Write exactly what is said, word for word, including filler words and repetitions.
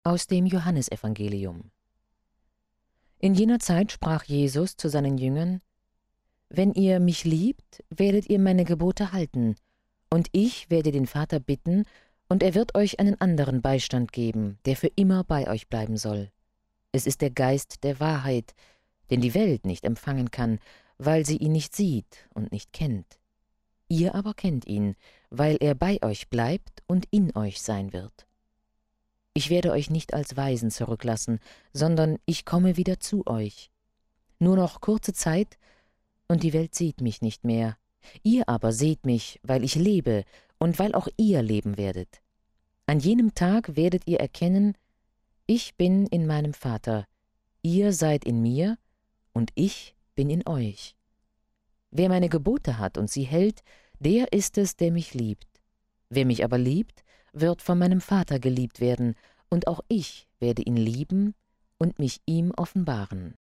Aus dem Johannesevangelium. In jener Zeit sprach Jesus zu seinen Jüngern: Wenn ihr mich liebt, werdet ihr meine Gebote halten, und ich werde den Vater bitten, und er wird euch einen anderen Beistand geben, der für immer bei euch bleiben soll. Es ist der Geist der Wahrheit, den die Welt nicht empfangen kann, weil sie ihn nicht sieht und nicht kennt. Ihr aber kennt ihn, weil er bei euch bleibt und in euch sein wird. Ich werde euch nicht als Waisen zurücklassen, sondern ich komme wieder zu euch. Nur noch kurze Zeit, und die Welt sieht mich nicht mehr. Ihr aber seht mich, weil ich lebe und weil auch ihr leben werdet. An jenem Tag werdet ihr erkennen, ich bin in meinem Vater, ihr seid in mir und ich bin in euch. Wer meine Gebote hat und sie hält, der ist es, der mich liebt. Wer mich aber liebt, wird von meinem Vater geliebt werden, und auch ich werde ihn lieben und mich ihm offenbaren.